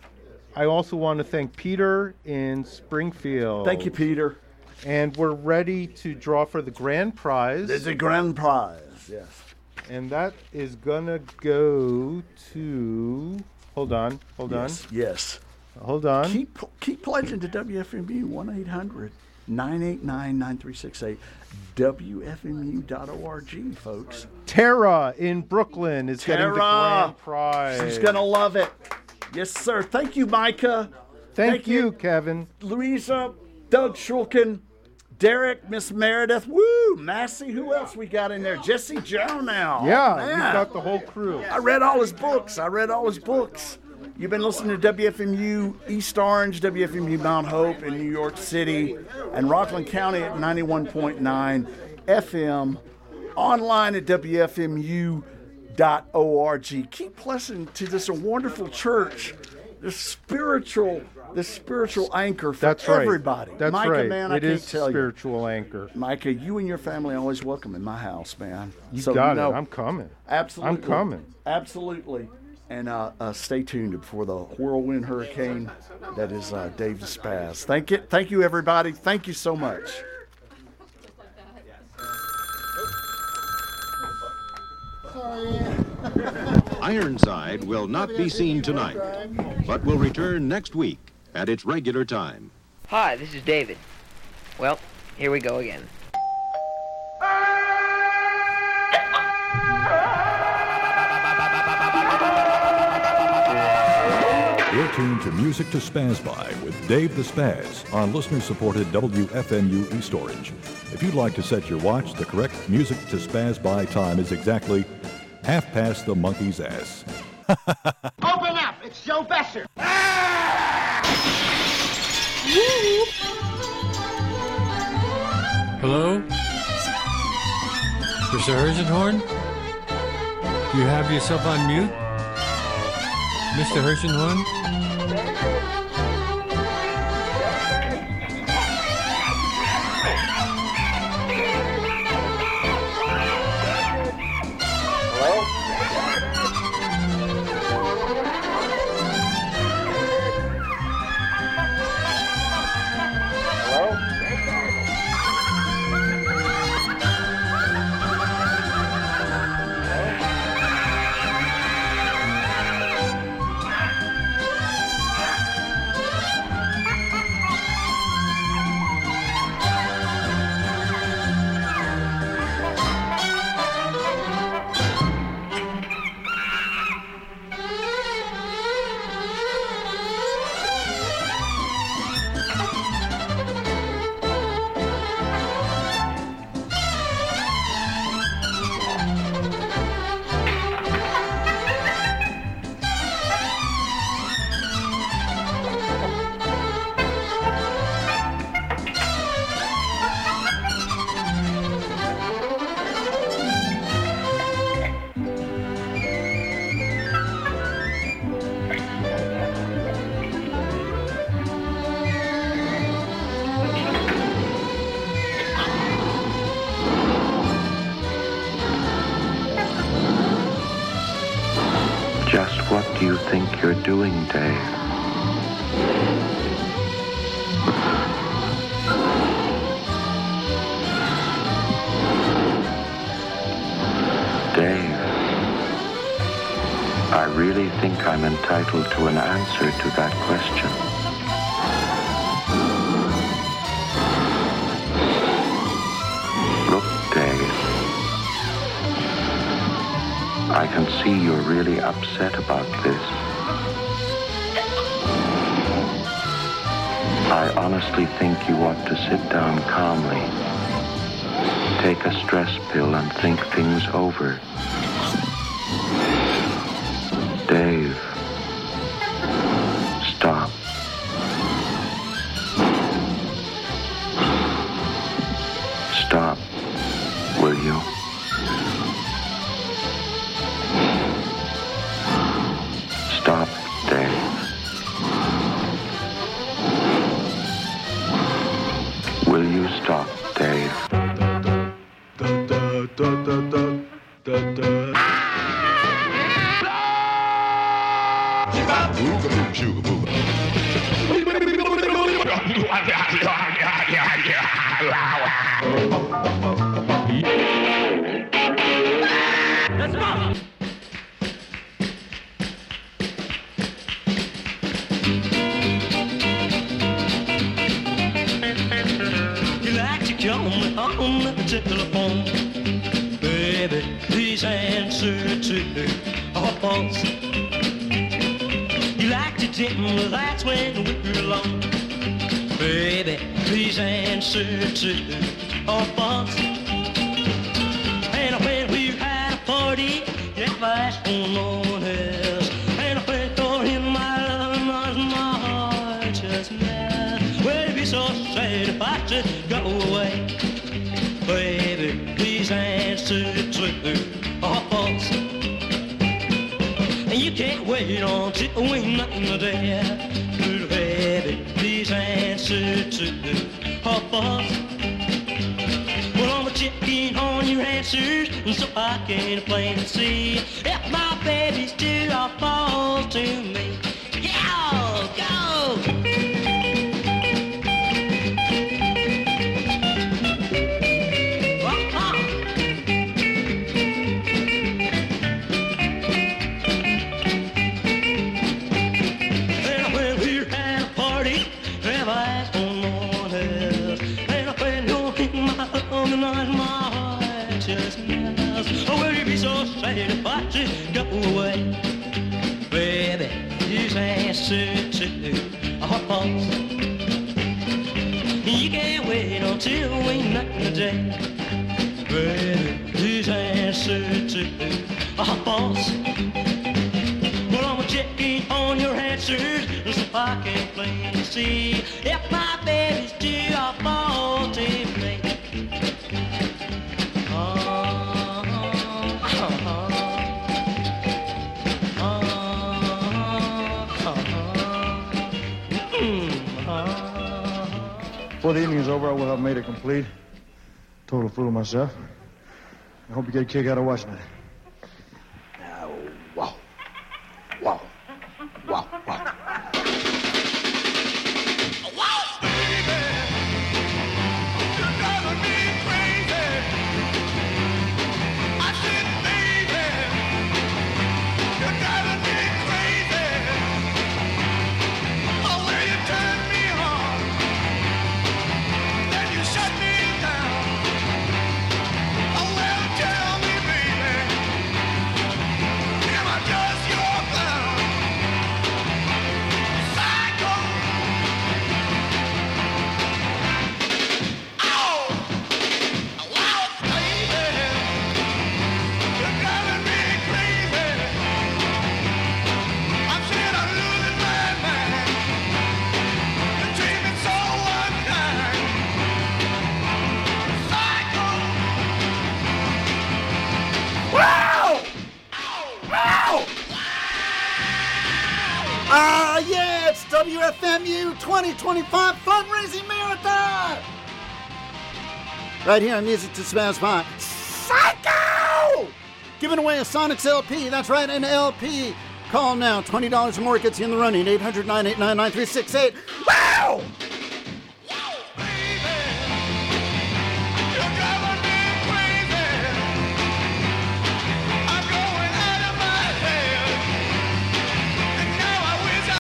I also want to thank Peter in Springfield. Thank you, Peter. And we're ready to draw for the grand prize. There's a grand prize. Yes. And that is gonna go to. Hold on, hold Yes. Yes. on, hold on. Keep keep pledging to W F M U one eight hundred nine eight nine nine three six eight W F M U dot org, folks. Tara in Brooklyn is getting the Tara. grand prize. She's gonna love it. Yes, sir. Thank you, Micah. Thank, thank you, you. Kevin. Louisa, Doug Shulkin, Derek, Miss Meredith, woo, Massey. Who else we got in there? Jesse Joe now. Yeah, Man. you've got the whole crew. I read all his books. I read all his books. You've been listening to W F M U East Orange, W F M U Mount Hope in New York City, and Rockland County at ninety-one point nine F M, online at W F M U dot org. Keep listening to this wonderful church, this spiritual, this spiritual anchor for That's right. everybody. That's Micah, right. man, It I can't is tell you. spiritual anchor. Micah, you and your family are always welcome in my house, man. You So, got know, it. I'm coming. Absolutely. I'm coming. Absolutely. And uh, uh, stay tuned for the whirlwind hurricane that is uh, Dave Despaz. Thank you, thank you, everybody. Thank you so much. Ironside will not be seen tonight, but will return next week at its regular time. Hi, this is David. Well, here we go again. You're tuned to Music to Spaz By with Dave the Spaz on listener-supported W F M U East Orange. If you'd like to set your watch, the correct Music to Spaz By time is exactly half past the monkey's ass. Open up! It's Joe Besser. Hello? Mister Hershenhorn? Do you have yourself on mute? Mister Hershenhorn? Just what do you think you're doing, Dave? Dave, I really think I'm entitled to an answer to that question. can see you're really upset about this. I honestly think you ought to sit down calmly, take a stress pill, and think things over. Dave, stop. Stop, will you? Stop, Dave. Will you stop, Dave? Let's go! You like to come on the telephone, baby, please answer to our phones. You like to tell me that's when we're alone, baby, please answer to our phones. And when we're at a party, you never ask for no one else. And when you're in my love, my heart just melts. Well, it'd be so sad if I should go away, baby, please answer to our phones. And you can't wait until we're not in the day, baby, please answer to our phones. Well, I'm checking on your answers, so I can plainly see if my baby's due or falls to me. Yeah, go! And when we're at a party, never ask for no one else. And when you're in my arms, my heart just melts. Oh, will you be so sad if I should go away, baby, please answer to our phones. You can't wait until we knock the day, baby, please answer to our phones. Well, I'm checking on your answers so I can plainly see if my baby's due or falls to me. Before the evening is over, I will have made it complete. Total fool of myself. I hope you get a kick out of watching it. Oh, wow. Wow. Wow. Wow. Ah, uh, yeah, it's W F M U twenty twenty-five Fundraising Marathon! Right here on Music to Spaz by Psycho! Giving away a Sonics L P, that's right, an L P. Call now, twenty dollars or more gets you in the running, eight hundred, nine eight nine, nine three six eight. Wow!